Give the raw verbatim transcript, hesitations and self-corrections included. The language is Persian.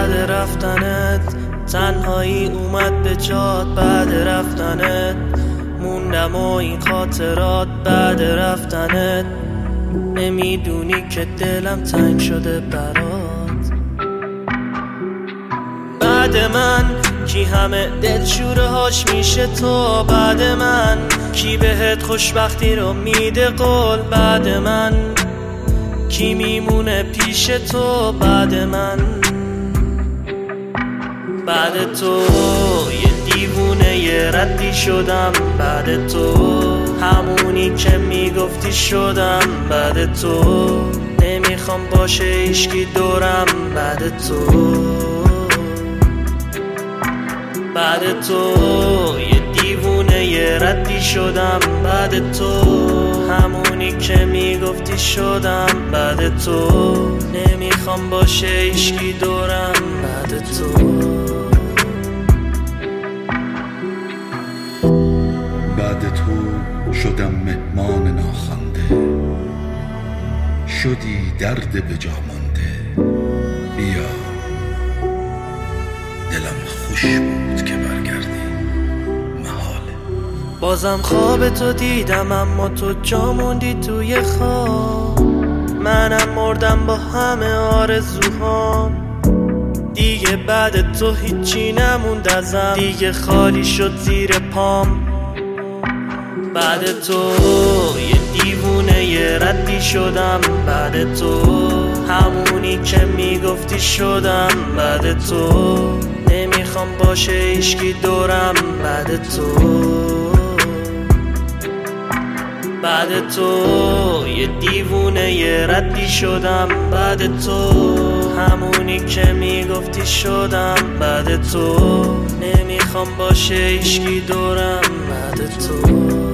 بعد رفتنت، تنهایی اومد به جات بعد رفتنت، موندم و این خاطرات بعد رفتنت. نمیدونی که دلم تنگ شده برات. بعد من کی همه دلشوره هاش میشه تو، بعد من کی بهت خوشبختی رو میده قول، بعد من کی میمونه پیش تو، بعد من بعد تو یه دیوونه یه ردی شدم، بعد تو همونی که میگفتی شدم، بعد تو نمیخوام باشه هیچکی دورم، بعد تو بعد تو یه دیوونه یه ردی شدم، بعد تو همونی که میگفتی شدم، بعد تو نمیخوام باشه هیچکی دورم، بعد تو بعد تو شدم مهمان ناخوانده، شدی درد به جا مانده. بیا دلم خوش بود که برگردی، محاله. بازم خواب تو دیدم اما تو جا موندی توی خواب، منم مردم با همه آرزوهام. دیگه بعد تو هیچی نموند ازم، دیگه خالی شد زیر پام. بعد تو یه دیوونه یه ردی شدم، بعد تو همونی که میگفتی شدم، بعد تو نمیخوام باشه هیچکی دورم، بعد تو بعد تو یه دیوونه یه ردی شدم، بعد تو همونی که میگفتی شدم، بعد تو نمیخوام باشه هیچکی دورم، بعد تو